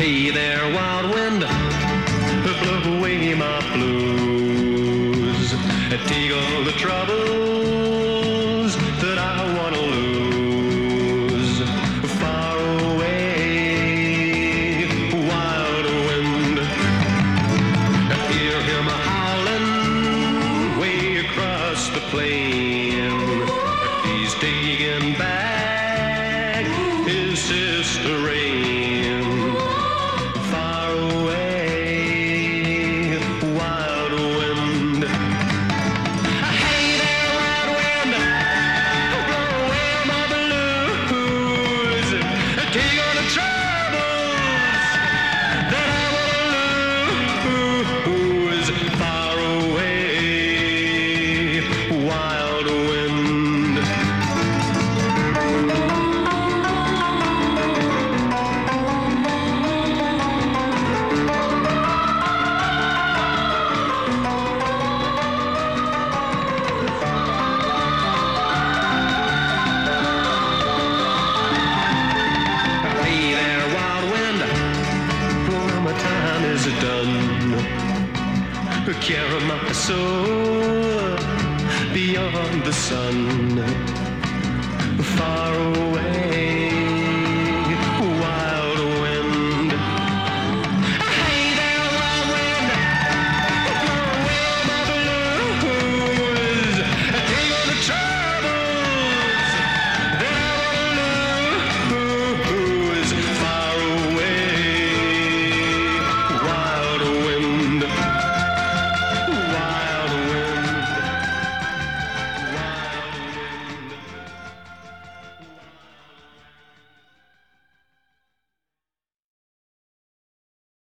Hey there, wild wind, blow away my blues. Take all the troubles that I want to lose. Far away, wild wind. Hear him howling way across the plain. He's taking back his sister Rain. Far away, wild wind. Hey there, wild wind, blow away my blues. Take all the troubles that I want to lose. Far away, wild wind. Hey there, wild wind, well, my time is done. Carry my soul beyond the sun, far away.